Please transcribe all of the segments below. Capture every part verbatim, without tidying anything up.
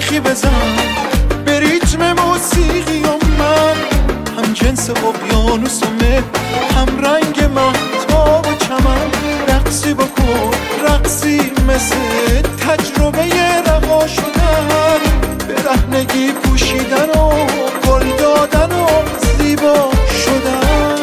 چرخی بزن به ریتم موسیقی و من هم جنس اقیانوس و مه هم رنگ مهتاب و چمن رقصی بکن رقصی مثل تجربه رها شدن برهنگی پوشیدن و گل دادن و زیبا شدن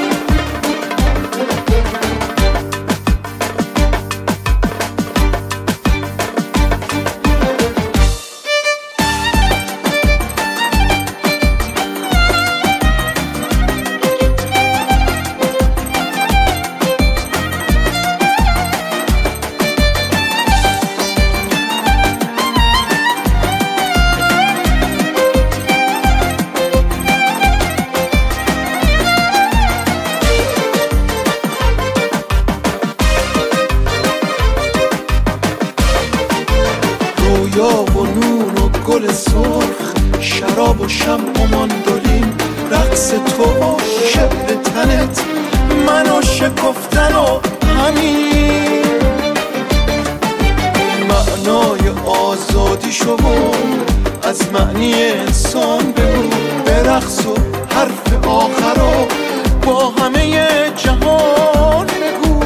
رویا و نور و گل سرخ شراب و شمع و ماندولین رقص تو شبه تنت منو شکفتن و همین معنای آزادی شو از معنی انسان بگو به رقص و حرف آخر و با همه جهان بگو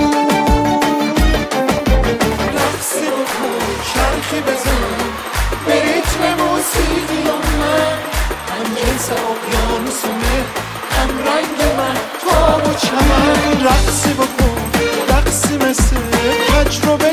رقصی بکن چرخی بزن به ریتم موسیقی و من هم جنس اقیانوس و مه هم رنگ مهتاب و چمن رقصی بکن رقصی مثل تجربه